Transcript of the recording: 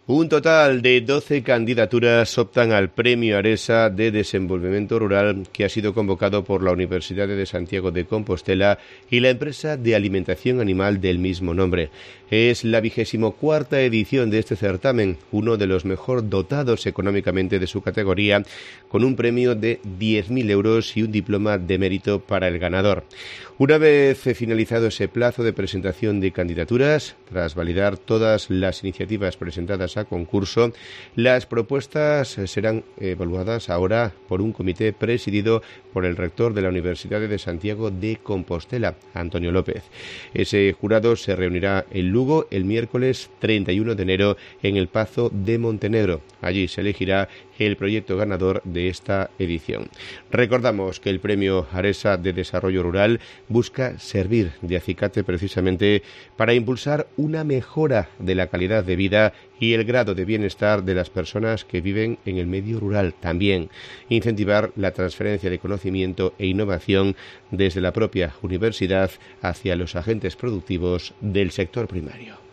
Un total de 12 candidaturas optan al Premio Aresa de Desenvolvimiento Rural, que ha sido convocado por la Universidad de Santiago de Compostela y la empresa de alimentación animal del mismo nombre. Es la 24ª edición de este certamen, uno de los mejor dotados económicamente de su categoría, con un premio de 10.000 euros y un diploma de mérito para el ganador. Una vez finalizado ese plazo de presentación de candidaturas, tras validar todas las iniciativas presentadas a concurso, las propuestas serán evaluadas ahora por un comité presidido por el rector de la Universidad de Santiago de Compostela, Antonio López. Ese jurado se reunirá en Lugo el miércoles 31 de enero en el Pazo de Montenegro. Allí se elegirá el proyecto ganador de esta edición. Recordamos que el Premio Aresa de Desarrollo Rural busca servir de acicate precisamente para impulsar una mejora de la calidad de vida y el grado de bienestar de las personas que viven en el medio rural. También incentivar la transferencia de conocimiento e innovación desde la propia universidad hacia los agentes productivos del sector primario.